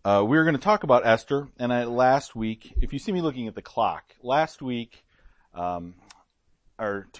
We're going to talk about Esther, and last week, if you see me looking at the clock, last week, our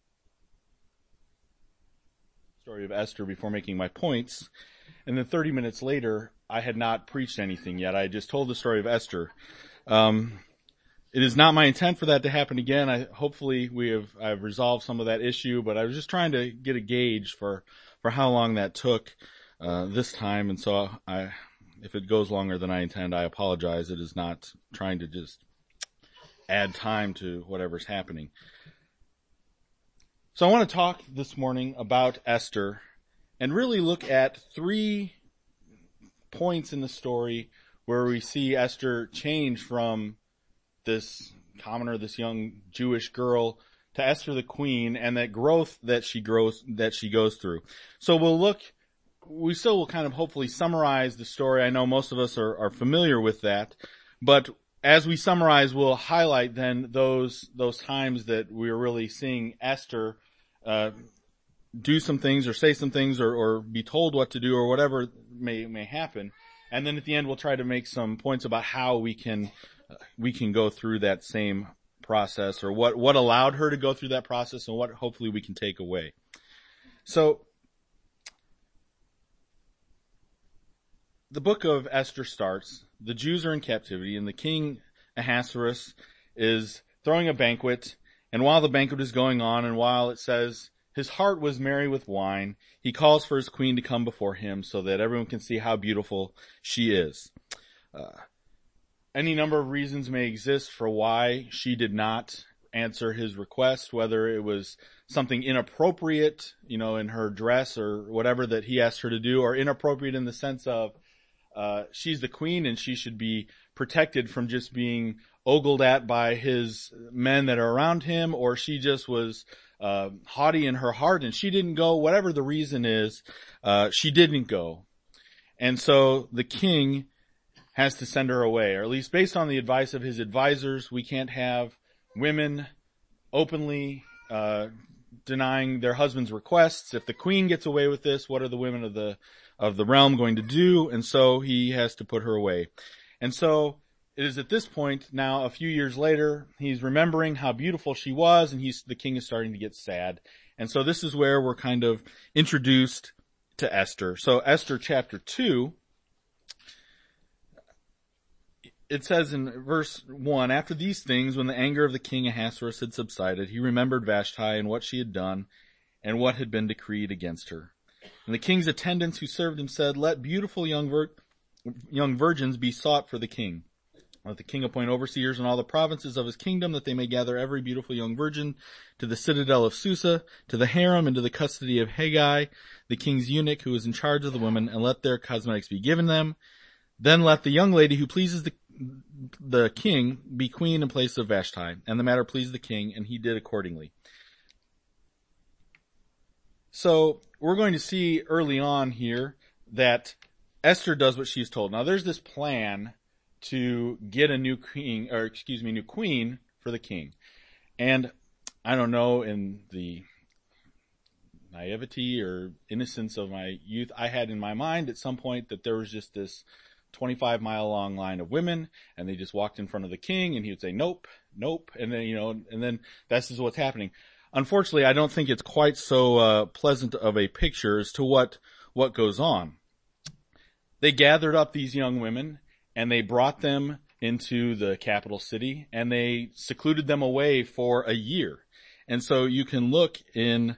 story of Esther before making my points, and then 30 minutes later, I had not preached anything yet. I had just told the story of Esther. It is not my intent for that to happen again. Hopefully I've resolved some of that issue, but I was just trying to get a gauge for how long that took, this time, and so if it goes longer than I intend, I apologize. It is not trying to just add time to whatever's happening. So I want to talk this morning about Esther and really look at 3 points in the story where we see Esther change from this commoner, this young Jewish girl, to Esther the queen, and that growth that she goes through. So we still will kind of hopefully summarize the story. I know most of us are familiar with that, but as we summarize, we'll highlight then those times that we're really seeing Esther do some things or say some things or be told what to do or whatever may happen. And then at the end, we'll try to make some points about how we can go through that same process, or what allowed her to go through that process, and what hopefully we can take away. So the book of Esther starts. The Jews are in captivity, and the king Ahasuerus is throwing a banquet. And while the banquet is going on, and while it says his heart was merry with wine, he calls for his queen to come before him so that everyone can see how beautiful she is. Any number of reasons may exist for why she did not answer his request, whether it was something inappropriate, in her dress or whatever that he asked her to do, or inappropriate in the sense of she's the queen and she should be protected from just being ogled at by his men that are around him, or she just was haughty in her heart and she didn't go. Whatever the reason is, she didn't go. And so the king has to send her away, or at least based on the advice of his advisors. We can't have women openly denying their husband's requests. If the queen gets away with this, what are the women of the realm going to do? And so he has to put her away. And so it is at this point now, a few years later, he's remembering how beautiful she was, and the king is starting to get sad. And so this is where we're kind of introduced to Esther. So Esther chapter 2, it says in verse 1, after these things, when the anger of the king Ahasuerus had subsided, he remembered Vashti and what she had done and what had been decreed against her. And the king's attendants who served him said, let beautiful young virgins be sought for the king. Let the king appoint overseers in all the provinces of his kingdom, that they may gather every beautiful young virgin to the citadel of Susa, to the harem, and to the custody of Haggai, the king's eunuch who is in charge of the women, and let their cosmetics be given them. Then let the young lady who pleases the king be queen in place of Vashti. And the matter pleased the king, and he did accordingly. So we're going to see early on here that Esther does what she's told. Now there's this plan to get a new queen for the king. And I don't know, in the naivety or innocence of my youth, I had in my mind at some point that there was just this 25-mile long line of women, and they just walked in front of the king, and he would say, nope, nope, and then this is what's happening. Unfortunately, I don't think it's quite so pleasant of a picture as to what goes on. They gathered up these young women, and they brought them into the capital city, and they secluded them away for a year. And so you can look in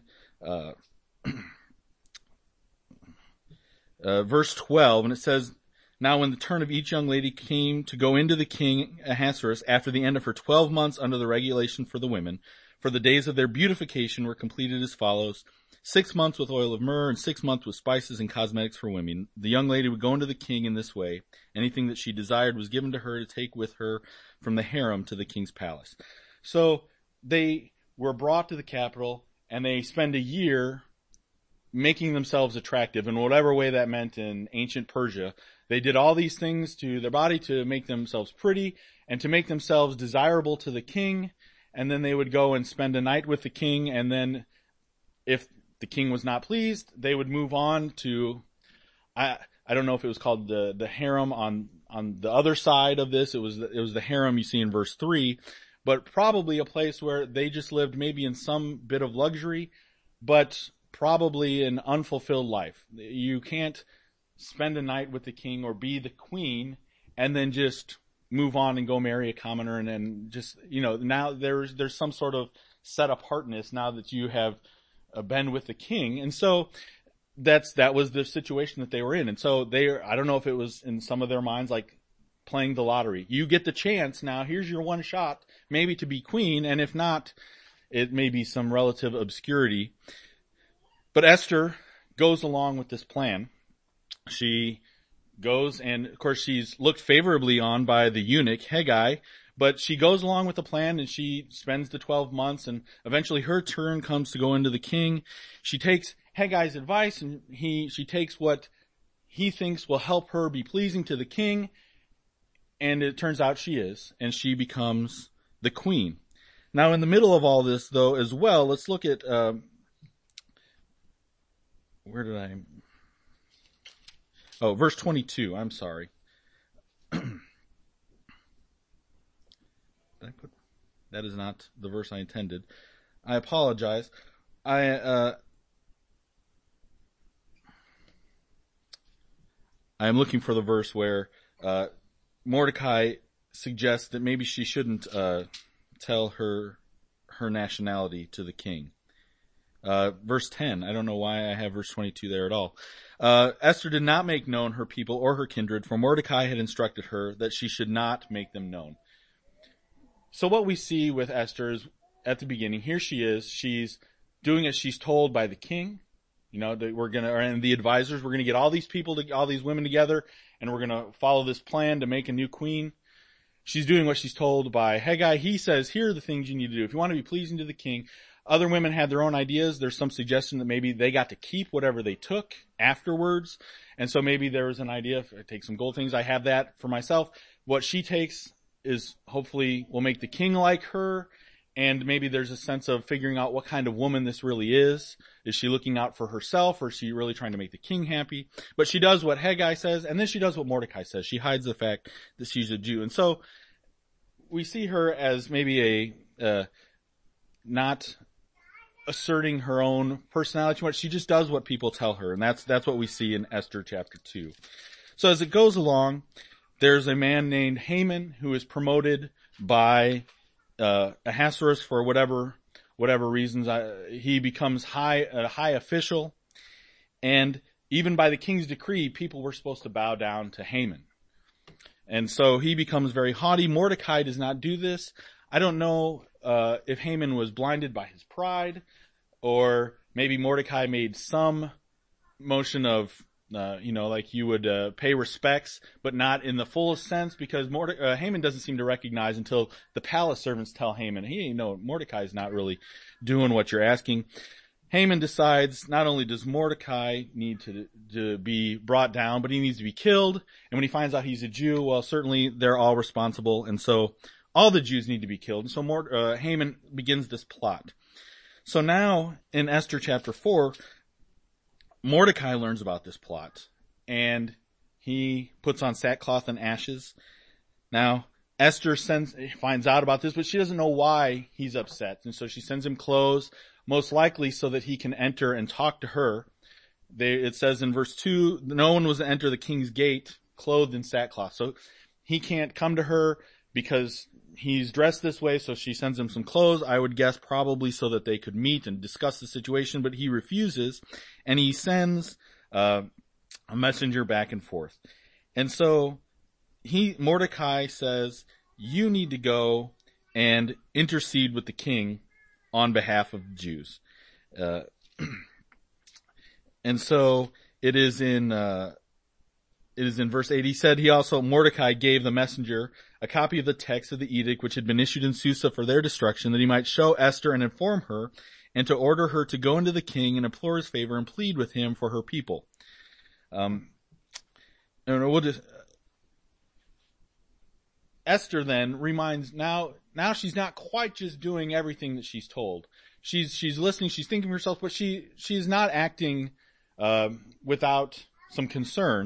verse 12, and it says, now when the turn of each young lady came to go into the king Ahasuerus after the end of her 12 months under the regulation for the women, for the days of their beautification were completed as follows: 6 months with oil of myrrh and 6 months with spices and cosmetics for women. The young lady would go into the king in this way. Anything that she desired was given to her to take with her from the harem to the king's palace. So they were brought to the capital, and they spend a year making themselves attractive in whatever way that meant in ancient Persia. They did all these things to their body to make themselves pretty and to make themselves desirable to the king. And then they would go and spend a night with the king. And then if the king was not pleased, they would move on to, I I don't know if it was called the harem on the other side of this. It was the harem you see in verse 3, but probably a place where they just lived maybe in some bit of luxury, but probably an unfulfilled life. You can't spend a night with the king or be the queen and then just move on and go marry a commoner and then just, now there's some sort of set apartness now that you have been with the king. And so that was the situation that they were in. And so I don't know if it was in some of their minds like playing the lottery. You get the chance now, here's your one shot, maybe to be queen, and if not, it may be some relative obscurity. But Esther goes along with this plan. She goes, and of course she's looked favorably on by the eunuch, Hegai, but she goes along with the plan and she spends the 12 months and eventually her turn comes to go into the king. She takes Hegai's advice and she takes what he thinks will help her be pleasing to the king, and it turns out she is, and she becomes the queen. Now in the middle of all this though as well, let's look at, verse 22, I'm sorry. That is not the verse I intended. I apologize. I am looking for the verse where Mordecai suggests that maybe she shouldn't tell her nationality to the king. Verse 10, I don't know why I have verse 22 there at all. Esther did not make known her people or her kindred, for Mordecai had instructed her that she should not make them known. So what we see with Esther is, at the beginning, here she is, she's doing as she's told by the king. That and the advisors, we're gonna get all these women together, and we're gonna follow this plan to make a new queen. She's doing what she's told by Hegai. He says, here are the things you need to do. If you want to be pleasing to the king. Other women had their own ideas. There's some suggestion that maybe they got to keep whatever they took afterwards. And so maybe there was an idea, if I take some gold things, I have that for myself. What she takes is hopefully will make the king like her. And maybe there's a sense of figuring out what kind of woman this really is. Is she looking out for herself, or is she really trying to make the king happy? But she does what Hegai says, and then she does what Mordecai says. She hides the fact that she's a Jew. And so we see her as maybe not asserting her own personality too much. She just does what people tell her, and that's what we see in Esther chapter 2. So as it goes along, there's a man named Haman who is promoted by Ahasuerus for whatever reasons. He becomes a high official, and even by the king's decree, people were supposed to bow down to Haman. And so he becomes very haughty. Mordecai does not do this. I don't know if Haman was blinded by his pride, or maybe Mordecai made some motion of, like you would pay respects, but not in the fullest sense, because Haman doesn't seem to recognize until the palace servants tell Haman, hey, no, Mordecai's not really doing what you're asking. Haman decides not only does Mordecai need to be brought down, but he needs to be killed. And when he finds out he's a Jew, well, certainly they're all responsible, and so all the Jews need to be killed. And so Haman begins this plot. So now in Esther chapter 4, Mordecai learns about this plot, and he puts on sackcloth and ashes. Now Esther finds out about this, but she doesn't know why he's upset, and so she sends him clothes, most likely so that he can enter and talk to her. It says in verse 2, no one was to enter the king's gate clothed in sackcloth. So he can't come to her because he's dressed this way, so she sends him some clothes, I would guess probably so that they could meet and discuss the situation, but he refuses, and he sends a messenger back and forth. And so Mordecai says, you need to go and intercede with the king on behalf of the Jews. And so it is in verse 8. He said Mordecai gave the messenger a copy of the text of the edict which had been issued in Susa for their destruction, that he might show Esther and inform her, and to order her to go into the king and implore his favor and plead with him for her people. Esther then reminds, now she's not quite just doing everything that she's told. She's listening, she's thinking to herself, but she's not acting without some concern.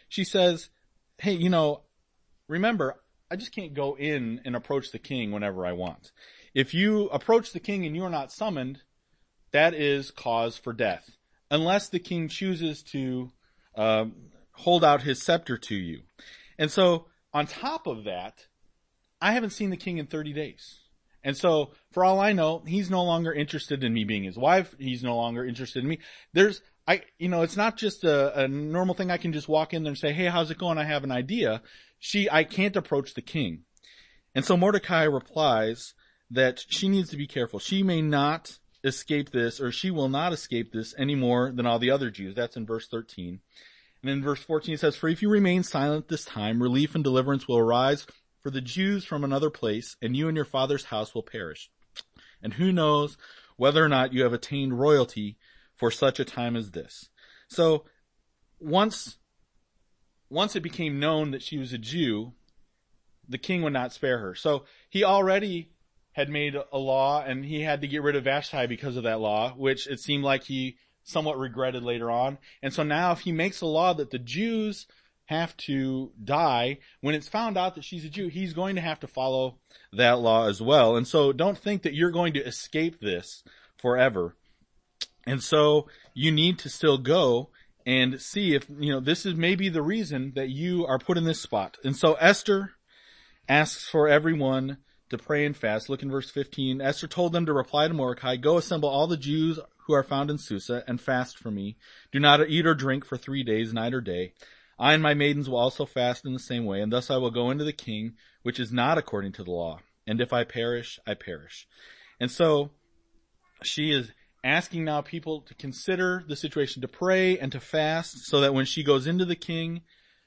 she says, hey, remember, I just can't go in and approach the king whenever I want. If you approach the king and you are not summoned, that is cause for death, unless the king chooses to hold out his scepter to you. And so, on top of that, I haven't seen the king in 30 days. And so, for all I know, he's no longer interested in me being his wife. He's no longer interested in me. It's not just a normal thing. I can just walk in there and say, hey, how's it going? I have an idea. I can't approach the king. And so Mordecai replies that she needs to be careful. She may not escape this, or she will not escape this any more than all the other Jews. That's in verse 13. And in verse 14 it says, for if you remain silent this time, relief and deliverance will arise for the Jews from another place, and you and your father's house will perish. And who knows whether or not you have attained royalty for such a time as this. So once it became known that she was a Jew, the king would not spare her. So he already had made a law, and he had to get rid of Vashti because of that law, which it seemed like he somewhat regretted later on. And so now if he makes a law that the Jews have to die, when it's found out that she's a Jew, he's going to have to follow that law as well. And so don't think that you're going to escape this forever. And so you need to still go and see if, this is maybe the reason that you are put in this spot. And so Esther asks for everyone to pray and fast. Look in verse 15. Esther told them to reply to Mordecai, go assemble all the Jews who are found in Susa and fast for me. Do not eat or drink for 3 days, night or day. I and my maidens will also fast in the same way, and thus I will go into the king, which is not according to the law. And if I perish, I perish. And so she is asking now people to consider the situation, to pray and to fast, so that when she goes into the king,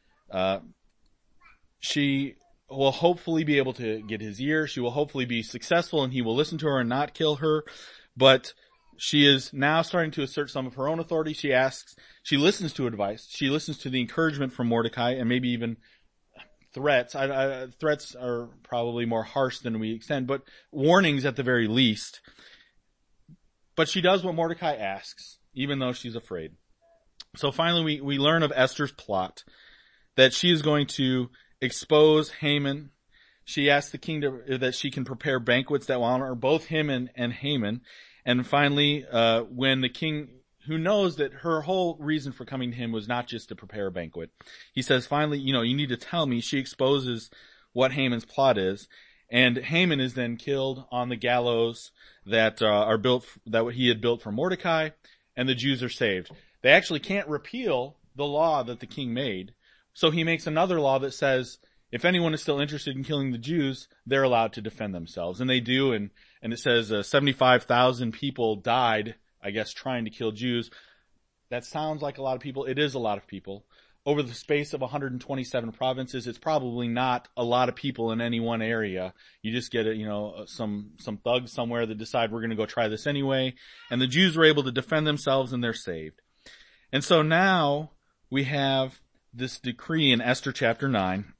she will hopefully be able to get his ear. She will hopefully be successful, and he will listen to her and not kill her. But she is now starting to assert some of her own authority. She listens to advice. She listens to the encouragement from Mordecai, and maybe even threats. Threats are probably more harsh than we extend, but warnings at the very least. But she does what Mordecai asks, even though she's afraid. So finally we learn of Esther's plot, that she is going to expose Haman. She asks the king that she can prepare banquets that will honor both him and Haman. And finally, when the king, who knows that her whole reason for coming to him was not just to prepare a banquet, he says, finally, you need to tell me. She exposes what Haman's plot is. And Haman is then killed on the gallows that he had built for Mordecai, and the Jews are saved. They actually can't repeal the law that the king made. So he makes another law that says, if anyone is still interested in killing the Jews, they're allowed to defend themselves. And they do, and it says 75,000 people died, I guess, trying to kill Jews. That sounds like a lot of people. It is a lot of people. Over the space of 127 provinces, it's probably not a lot of people in any one area. You just get some thugs somewhere that decide we're going to go try this anyway. And the Jews were able to defend themselves, and they're saved. And so now we have this decree in Esther chapter 9,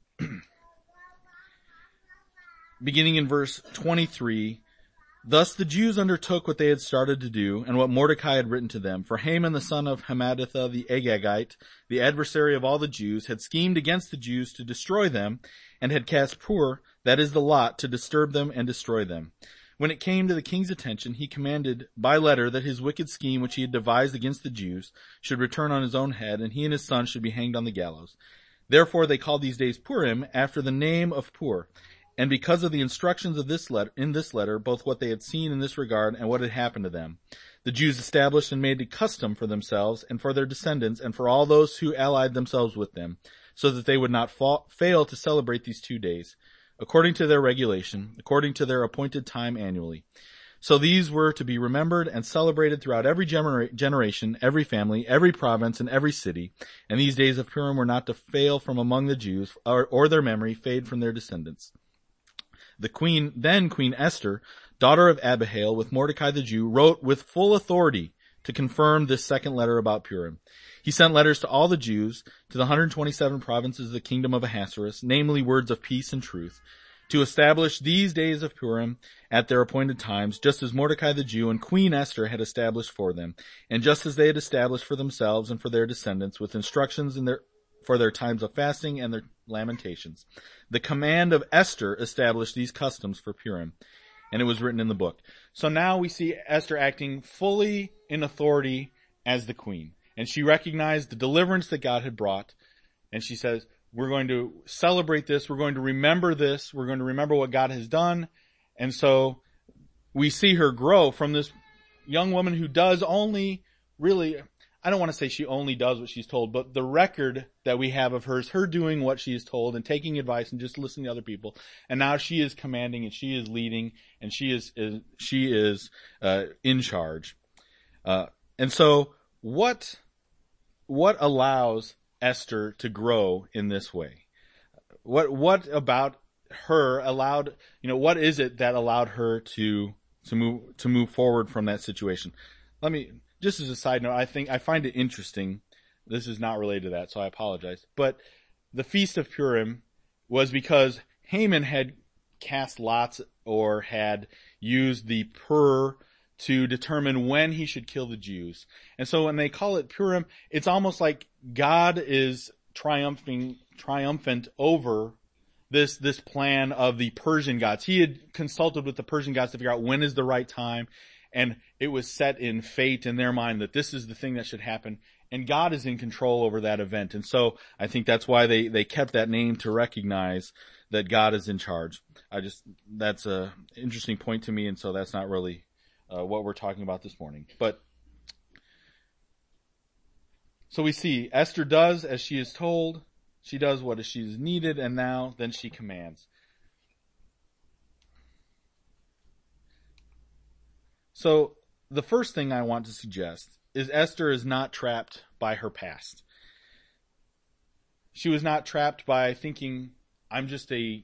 beginning in verse 23. Thus the Jews undertook what they had started to do, and what Mordecai had written to them. For Haman the son of Hammedatha the Agagite, the adversary of all the Jews, had schemed against the Jews to destroy them, and had cast Pur, that is the lot, to disturb them and destroy them. When it came to the king's attention, he commanded by letter that his wicked scheme which he had devised against the Jews should return on his own head, and he and his son should be hanged on the gallows. Therefore they called these days Purim, after the name of Pur. And because of the instructions of in this letter, both what they had seen in this regard and what had happened to them, the Jews established and made a custom for themselves and for their descendants and for all those who allied themselves with them, so that they would not fail to celebrate these 2 days, according to their regulation, according to their appointed time annually. So these were to be remembered and celebrated throughout every generation, every family, every province, and every city. And these days of Purim were not to fail from among the Jews, or their memory fade from their descendants. Queen Esther, daughter of Abihail, with Mordecai the Jew, wrote with full authority to confirm this second letter about Purim. He sent letters to all the Jews, to the 127 provinces of the kingdom of Ahasuerus, namely words of peace and truth, to establish these days of Purim at their appointed times, just as Mordecai the Jew and Queen Esther had established for them, and just as they had established for themselves and for their descendants, with instructions for their times of fasting and their lamentations. The command of Esther established these customs for Purim, and it was written in the book. So now we see Esther acting fully in authority as the queen. And she recognized the deliverance that God had brought. And she says, we're going to celebrate this. We're going to remember this. We're going to remember what God has done. And so we see her grow from this young woman who does only really, I don't want to say she only does what she's told, but the record that we have of her is her doing what she is told and taking advice and just listening to other people. And now she is commanding and she is leading and she is in charge. And so what allows Esther to grow in this way? What about her allowed, what is it that allowed her to move forward from that situation? Let me, just as a side note, I find it interesting. This is not related to that, so I apologize. But the Feast of Purim was because Haman had cast lots or had used the pur to determine when he should kill the Jews. And so when they call it Purim, it's almost like God is triumphant over this plan of the Persian gods. He had consulted with the Persian gods to figure out when is the right time, and it was set in fate in their mind that this is the thing that should happen, and God is in control over that event. And so I think that's why they kept that name, to recognize that God is in charge. That's a interesting point to me, and so that's not really what we're talking about this morning. But so we see Esther does as she is told. She does what she is needed, and then she commands. So the first thing I want to suggest is Esther is not trapped by her past. She was not trapped by thinking, I'm just a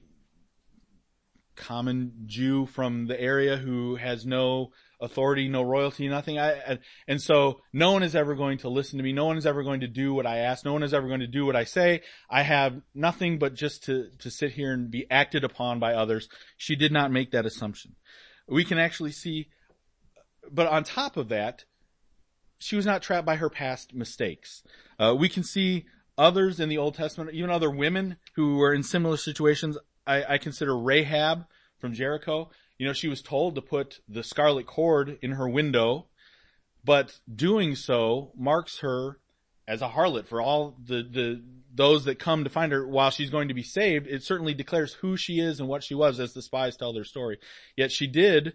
common Jew from the area who has no authority, no royalty, nothing. And so no one is ever going to listen to me. No one is ever going to do what I ask. No one is ever going to do what I say. I have nothing but just to sit here and be acted upon by others. She did not make that assumption. We can actually see, but on top of that, she was not trapped by her past mistakes. We can see others in the Old Testament, even other women who were in similar situations. I consider Rahab from Jericho. She was told to put the scarlet cord in her window, but doing so marks her as a harlot for all those that come to find her. While she's going to be saved, it certainly declares who she is and what she was as the spies tell their story. Yet she did,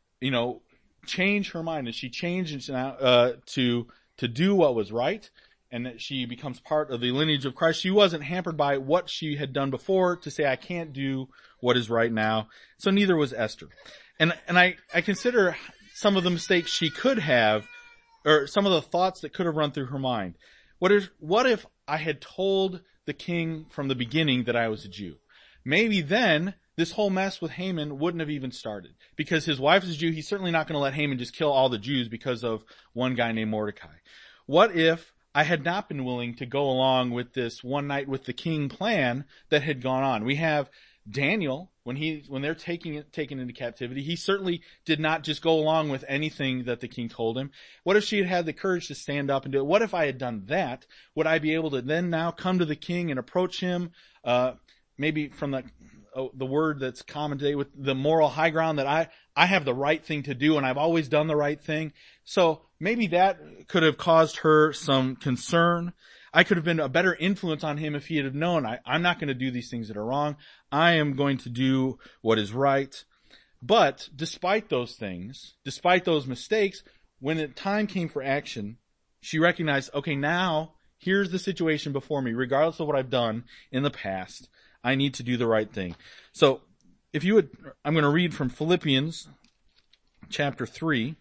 change her mind, and she changed to do what was right, and that she becomes part of the lineage of Christ. She wasn't hampered by what she had done before to say, I can't do what is right now. So neither was Esther. And I consider some of the mistakes she could have, or some of the thoughts that could have run through her mind. What if I had told the king from the beginning that I was a Jew? Maybe then this whole mess with Haman wouldn't have even started. Because his wife is a Jew, he's certainly not going to let Haman just kill all the Jews because of one guy named Mordecai. What if I had not been willing to go along with this one night with the king plan that had gone on? We have Daniel, when they're taken into captivity, he certainly did not just go along with anything that the king told him. What if she had had the courage to stand up and do it? What if I had done that? Would I be able to then now come to the king and approach him, maybe from the word that's common today, with the moral high ground that I have the right thing to do and I've always done the right thing? So maybe that could have caused her some concern. I could have been a better influence on him if he had known, I'm not going to do these things that are wrong. I am going to do what is right. But despite those things, despite those mistakes, when the time came for action, she recognized, okay, now here's the situation before me. Regardless of what I've done in the past, I need to do the right thing. So if you would, I'm going to read from Philippians chapter 3.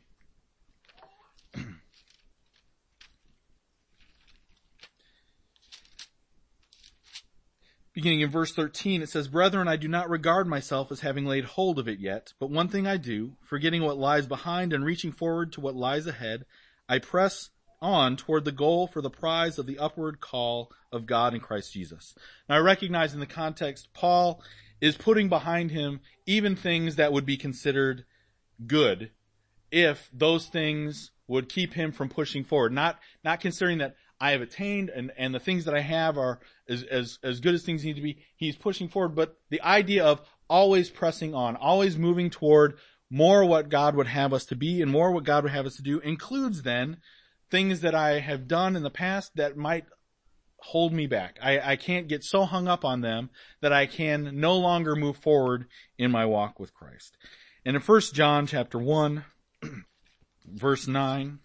Beginning in verse 13, it says, Brethren, I do not regard myself as having laid hold of it yet, but one thing I do, forgetting what lies behind and reaching forward to what lies ahead, I press on toward the goal for the prize of the upward call of God in Christ Jesus. Now I recognize in the context, Paul is putting behind him even things that would be considered good if those things would keep him from pushing forward. Not considering that I have attained and the things that I have are as good as things need to be. He's pushing forward, but the idea of always pressing on, always moving toward more what God would have us to be and more what God would have us to do includes then things that I have done in the past that might hold me back. I can't get so hung up on them that I can no longer move forward in my walk with Christ. And in 1 John chapter 1, verse 9,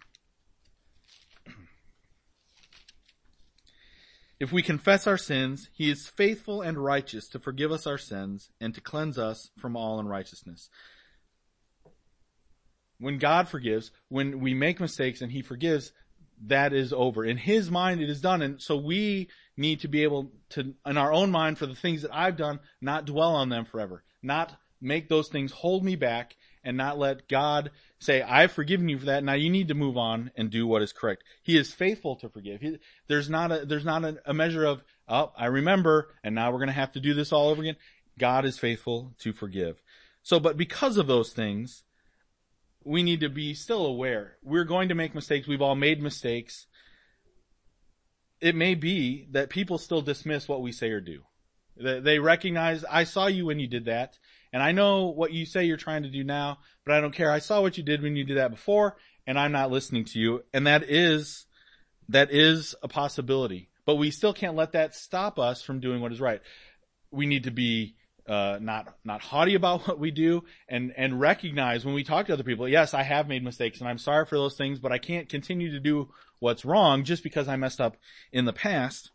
if we confess our sins, he is faithful and righteous to forgive us our sins and to cleanse us from all unrighteousness. When God forgives, when we make mistakes and he forgives, that is over. In his mind, it is done. And so we need to be able to, in our own mind, for the things that I've done, not dwell on them forever. Not make those things hold me back and not let God say, I've forgiven you for that. Now you need to move on and do what is correct. He is faithful to forgive. There's not a measure of, oh, I remember, and now we're going to have to do this all over again. God is faithful to forgive. So, but because of those things, we need to be still aware. We're going to make mistakes. We've all made mistakes. It may be that people still dismiss what we say or do. They recognize, I saw you when you did that, and I know what you say you're trying to do now, but I don't care. I saw what you did when you did that before, and I'm not listening to you. And that is a possibility. But we still can't let that stop us from doing what is right. We need to be not haughty about what we do and recognize when we talk to other people, yes, I have made mistakes and I'm sorry for those things, but I can't continue to do what's wrong just because I messed up in the past.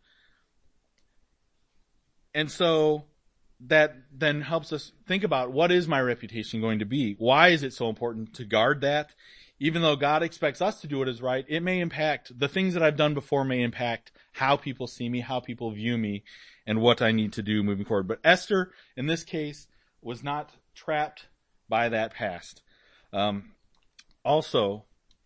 And so that then helps us think about, what is my reputation going to be? Why is it so important to guard that? Even though God expects us to do what is right, it may impact, the things that I've done before may impact how people see me, how people view me, and what I need to do moving forward. But Esther, in this case, was not trapped by that past. Also,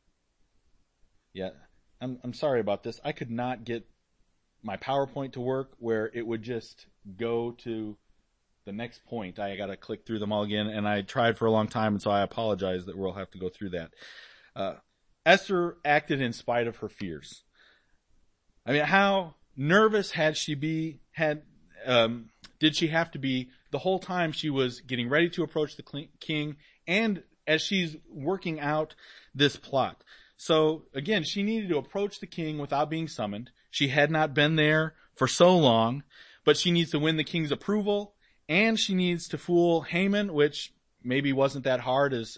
I'm sorry about this. I could not get my PowerPoint to work where it would just go to the next point. I got to click through them all again, and I tried for a long time, and so I apologize that we'll have to go through that. Esther acted in spite of her fears. I mean, how nervous did she have to be the whole time she was getting ready to approach the king and as she's working out this plot? So again, she needed to approach the king without being summoned. She had not been there for so long, but she needs to win the king's approval, and she needs to fool Haman, which maybe wasn't that hard as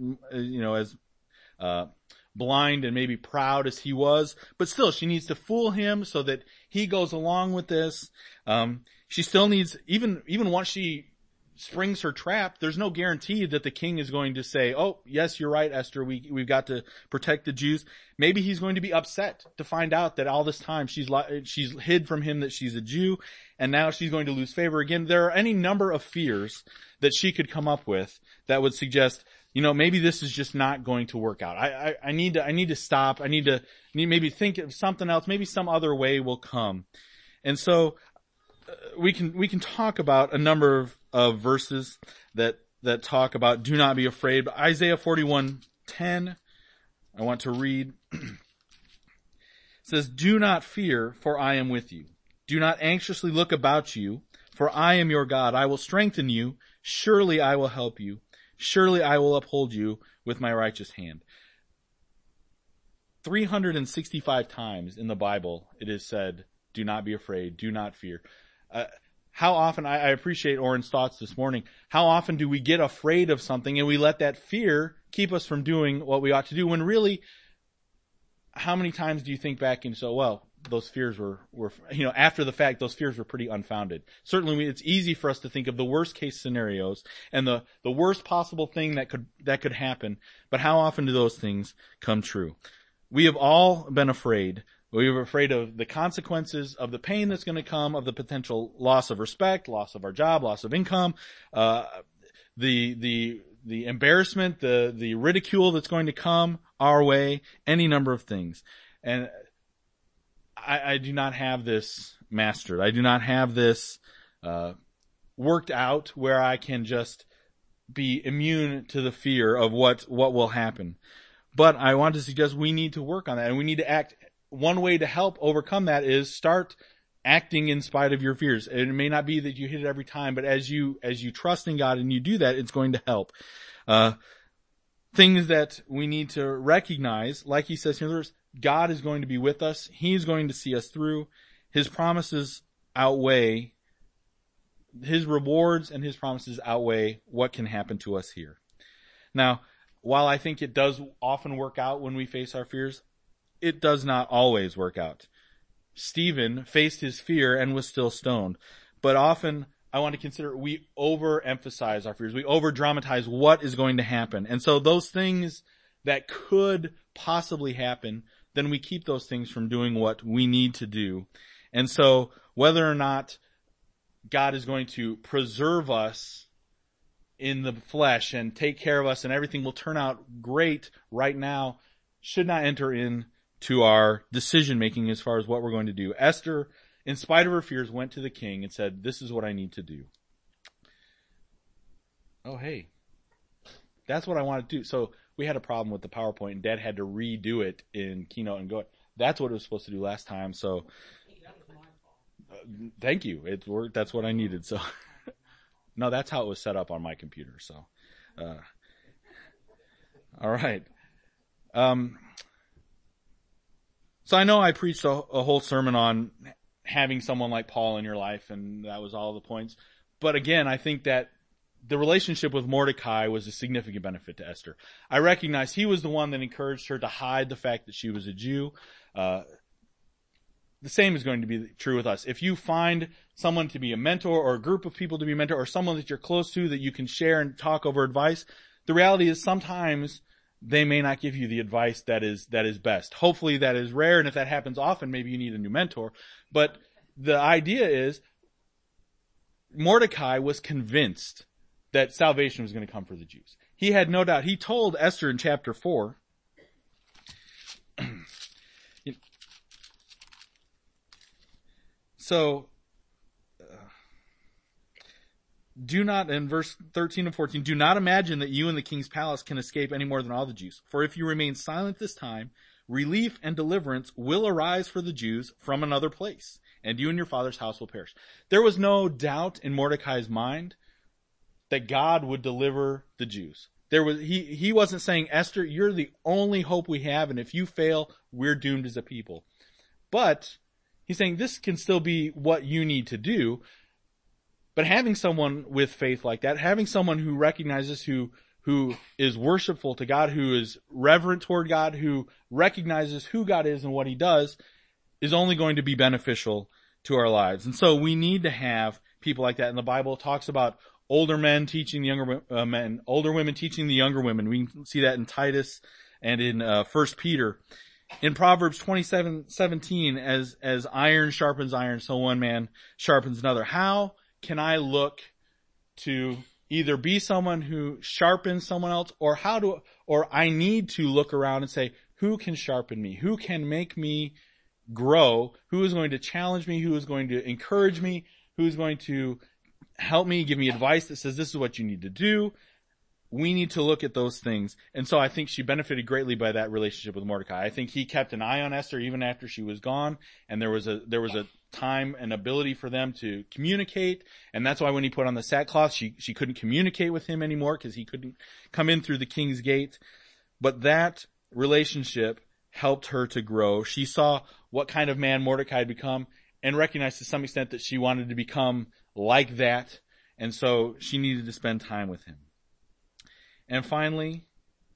blind and maybe proud as he was, but still she needs to fool him so that he goes along with this. She still needs, even once she springs her trap, there's no guarantee that the king is going to say, oh, yes, you're right, Esther, we've got to protect the Jews. Maybe he's going to be upset to find out that all this time she's hid from him that she's a Jew, and now she's going to lose favor again. There are any number of fears that she could come up with that would suggest, maybe this is just not going to work out. I need to stop. I need maybe think of something else. Maybe some other way will come. And so we can talk about a number of verses that talk about do not be afraid. But Isaiah 41:10, I want to read. It says, do not fear, for I am with you. Do not anxiously look about you, for I am your God. I will strengthen you. Surely I will help you. Surely I will uphold you with my righteous hand. 365 times in the Bible it is said, do not be afraid, do not fear. How often, I appreciate Oren's thoughts this morning, how often do we get afraid of something and we let that fear keep us from doing what we ought to do, when really, how many times do you think back and say, well, those fears were after the fact, those fears were pretty unfounded. Certainly it's easy for us to think of the worst case scenarios and the worst possible thing that could happen, but how often do those things come true? We have all been afraid. We were afraid of the consequences, of the pain that's going to come, of the potential loss of respect, loss of our job, loss of income, the embarrassment, the ridicule that's going to come our way, any number of things. And I do not have this mastered. I do not have this worked out where I can just be immune to the fear of what will happen. But I want to suggest we need to work on that, and we need to act one way to help overcome that is start acting in spite of your fears. It may not be that you hit it every time, but as you trust in God and you do that, it's going to help. Things that we need to recognize, like he says here, God is going to be with us. He's going to see us through. His promises outweigh, his rewards and his promises outweigh what can happen to us here. Now, while I think it does often work out when we face our fears, it does not always work out. Stephen faced his fear and was still stoned. But often I want to consider we overemphasize our fears. We over-dramatize what is going to happen. And so those things that could possibly happen, then we keep those things from doing what we need to do. And so whether or not God is going to preserve us in the flesh and take care of us and everything will turn out great right now should not enter into our decision making as far as what we're going to do. Esther, in spite of her fears, went to the king and said, this is what I need to do. Oh, hey, that's what I want to do. So we had a problem with the PowerPoint and Dad had to redo it in Keynote and Go. That's what it was supposed to do last time. So thank you. It worked. That's what I needed. So no, that's how it was set up on my computer. So, all right. So I know I preached a whole sermon on having someone like Paul in your life, and that was all the points. But again, I think that the relationship with Mordecai was a significant benefit to Esther. I recognize he was the one that encouraged her to hide the fact that she was a Jew. The same is going to be true with us. If you find someone to be a mentor or a group of people to be a mentor or someone that you're close to that you can share and talk over advice, the reality is sometimes they may not give you the advice that is best. Hopefully that is rare, and if that happens often, maybe you need a new mentor. But the idea is Mordecai was convinced that salvation was going to come for the Jews. He had no doubt. He told Esther in chapter 4, so do not, in verse 13 and 14, do not imagine that you in the king's palace can escape any more than all the Jews. For if you remain silent this time, relief and deliverance will arise for the Jews from another place, and you and your father's house will perish. There was no doubt in Mordecai's mind that God would deliver the Jews. He wasn't saying, Esther, you're the only hope we have, and if you fail, we're doomed as a people. But he's saying this can still be what you need to do. But having someone with faith like that, having someone who recognizes, who is worshipful to God, who is reverent toward God, who recognizes who God is and what he does, is only going to be beneficial to our lives. And so we need to have people like that. And the Bible talks about older men teaching the younger men, older women teaching the younger women. We can see that in Titus and in 1 Peter. In Proverbs 27:17, as iron sharpens iron, so one man sharpens another. How can I look to either be someone who sharpens someone else, or I need to look around and say, who can sharpen me? Who can make me grow? Who is going to challenge me? Who is going to encourage me? Who is going to help me, give me advice that says this is what you need to do? We need to look at those things. And so I think she benefited greatly by that relationship with Mordecai. I think he kept an eye on Esther even after she was gone, and there was a time and ability for them to communicate. And that's why when he put on the sackcloth, she couldn't communicate with him anymore because he couldn't come in through the king's gate. But that relationship helped her to grow. She saw what kind of man Mordecai had become and recognized to some extent that she wanted to become like that. And so she needed to spend time with him. And finally,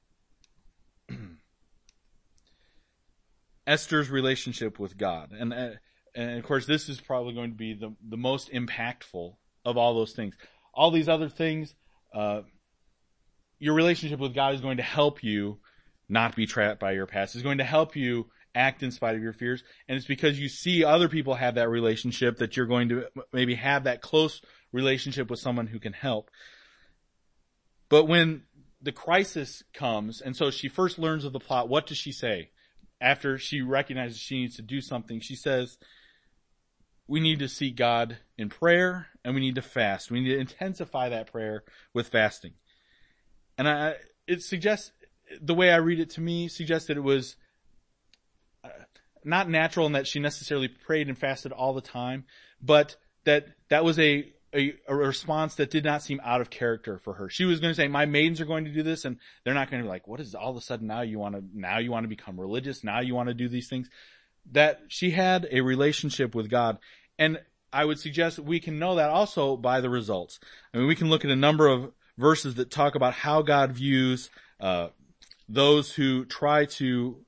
Esther's relationship with God. And of course, this is probably going to be the most impactful of all those things. All these other things, your relationship with God is going to help you not be trapped by your past. It's going to help you act in spite of your fears. And it's because you see other people have that relationship that you're going to maybe have that close relationship with someone who can help. But when the crisis comes, and so she first learns of the plot, what does she say? After she recognizes she needs to do something, she says, we need to seek God in prayer, and we need to fast. We need to intensify that prayer with fasting. And it suggests, the way I read it to me, suggests that it was not natural in that she necessarily prayed and fasted all the time, but that was a response that did not seem out of character for her. She was going to say, my maidens are going to do this, and they're not going to be like, what is all of a sudden now you want to become religious, now you want to do these things. That she had a relationship with God. And I would suggest we can know that also by the results. I mean, we can look at a number of verses that talk about how God views those who try to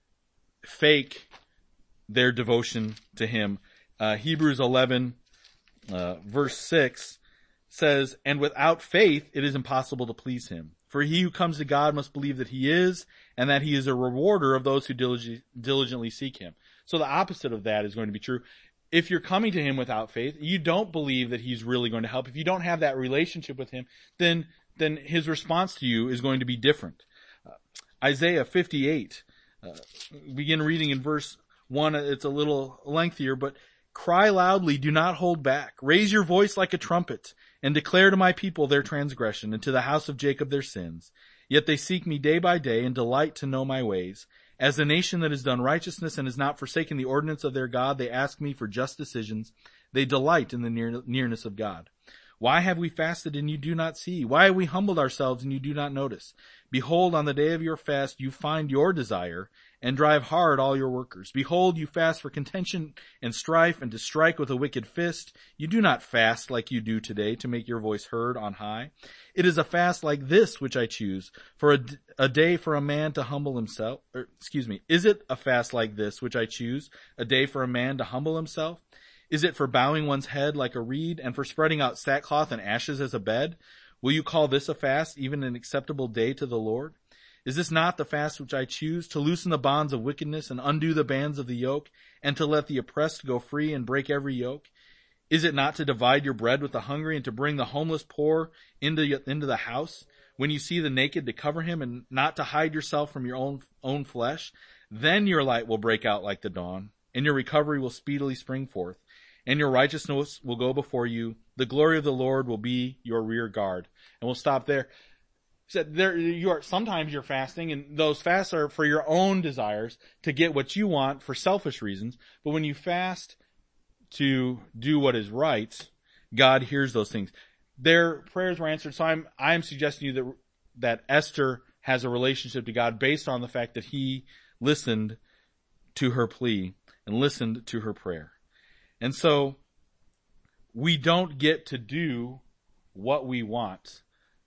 fake their devotion to him. Hebrews 11, verse 6 says, and without faith it is impossible to please him. For he who comes to God must believe that he is, and that he is a rewarder of those who diligently seek him. So the opposite of that is going to be true. If you're coming to him without faith, you don't believe that he's really going to help. If you don't have that relationship with him, then his response to you is going to be different. Isaiah 58, begin reading in verse 1. It's a little lengthier, but cry loudly, do not hold back. Raise your voice like a trumpet, and declare to my people their transgression, and to the house of Jacob their sins. Yet they seek me day by day, and delight to know my ways. As a nation that has done righteousness and has not forsaken the ordinance of their God, they ask me for just decisions. They delight in the nearness of God. Why have we fasted and you do not see? Why have we humbled ourselves and you do not notice? Behold, on the day of your fast you find your desire, and drive hard all your workers. Behold, you fast for contention and strife, and to strike with a wicked fist. You do not fast like you do today, to make your voice heard on high. It is a fast like this which I choose, for a day for a man to humble himself. Is it a fast like this which I choose, a day for a man to humble himself? Is it for bowing one's head like a reed, and for spreading out sackcloth and ashes as a bed? Will you call this a fast, even an acceptable day to the Lord? Is this not the fast which I choose, to loosen the bonds of wickedness and undo the bands of the yoke, and to let the oppressed go free and break every yoke? Is it not to divide your bread with the hungry, and to bring the homeless poor into the house? When you see the naked, to cover him, and not to hide yourself from your own flesh? Then your light will break out like the dawn, and your recovery will speedily spring forth, and your righteousness will go before you. The glory of the Lord will be your rear guard. And we'll stop there. Said sometimes you're fasting, and those fasts are for your own desires to get what you want for selfish reasons. But when you fast to do what is right, God hears those things. Their prayers were answered. So I'm suggesting to you that Esther has a relationship to God based on the fact that he listened to her plea and listened to her prayer. And so we don't get to do what we want,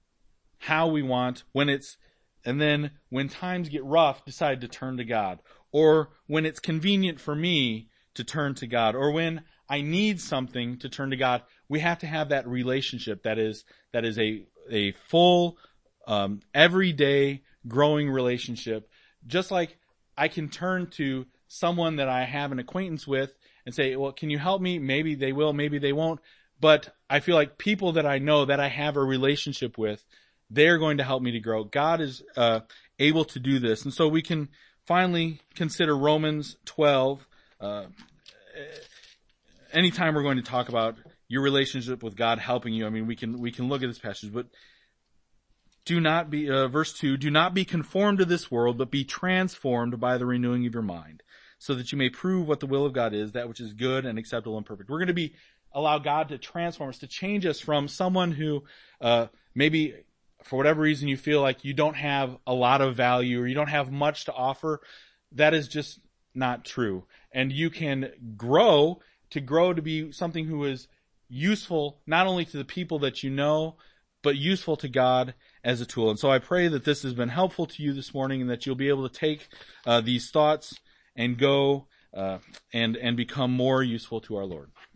how we want, and then when times get rough, decide to turn to God. Or when it's convenient for me to turn to God. Or when I need something to turn to God. We have to have that relationship that is a full, everyday growing relationship. Just like I can turn to someone that I have an acquaintance with and say, well, can you help me? Maybe they will, maybe they won't. But I feel like people that I know that I have a relationship with, they're going to help me to grow. God is able to do this. And so we can finally consider Romans 12. Anytime we're going to talk about your relationship with God helping you, I mean, we can look at this passage, but do not be, verse 2, do not be conformed to this world, but be transformed by the renewing of your mind, so that you may prove what the will of God is, that which is good and acceptable and perfect. We're going to allow God to transform us, to change us from someone who, maybe for whatever reason you feel like you don't have a lot of value or you don't have much to offer. That is just not true. And you can grow to be something who is useful not only to the people that you know, but useful to God as a tool. And so I pray that this has been helpful to you this morning, and that you'll be able to take these thoughts and go and become more useful to our Lord.